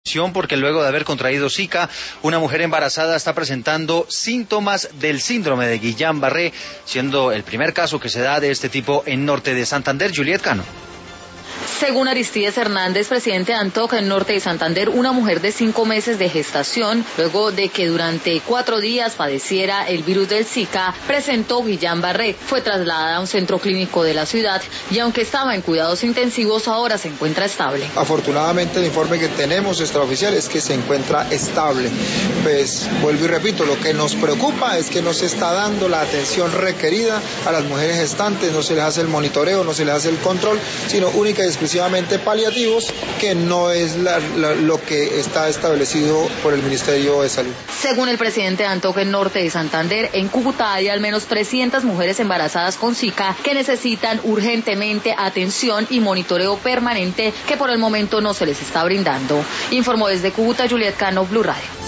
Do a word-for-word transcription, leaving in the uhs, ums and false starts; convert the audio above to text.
Porque luego de haber contraído Zika, una mujer embarazada está presentando síntomas del síndrome de Guillain-Barré, siendo el primer caso que se da de este tipo en norte de Santander. Juliet Cano. Según Aristides Hernández, presidente de Antoca, en norte de Santander, una mujer de cinco meses de gestación, luego de que durante cuatro días padeciera el virus del Zika, presentó Guillain-Barré. Fue trasladada a un centro clínico de la ciudad y aunque estaba en cuidados intensivos, ahora se encuentra estable. Afortunadamente el informe que tenemos extraoficial es que se encuentra estable. Pues vuelvo y repito, lo que nos preocupa es que no se está dando la atención requerida a las mujeres gestantes, no se les hace el monitoreo, no se les hace el control, sino única y exclusivamente paliativos, que no es la, la, lo que está establecido por el Ministerio de Salud. Según el presidente de Antoca, en norte de Santander, en Cúcuta hay al menos trescientas mujeres embarazadas con Zika que necesitan urgentemente atención y monitoreo permanente que por el momento no se les está brindando. Informó desde Cúcuta Juliet Cano, Blue Radio.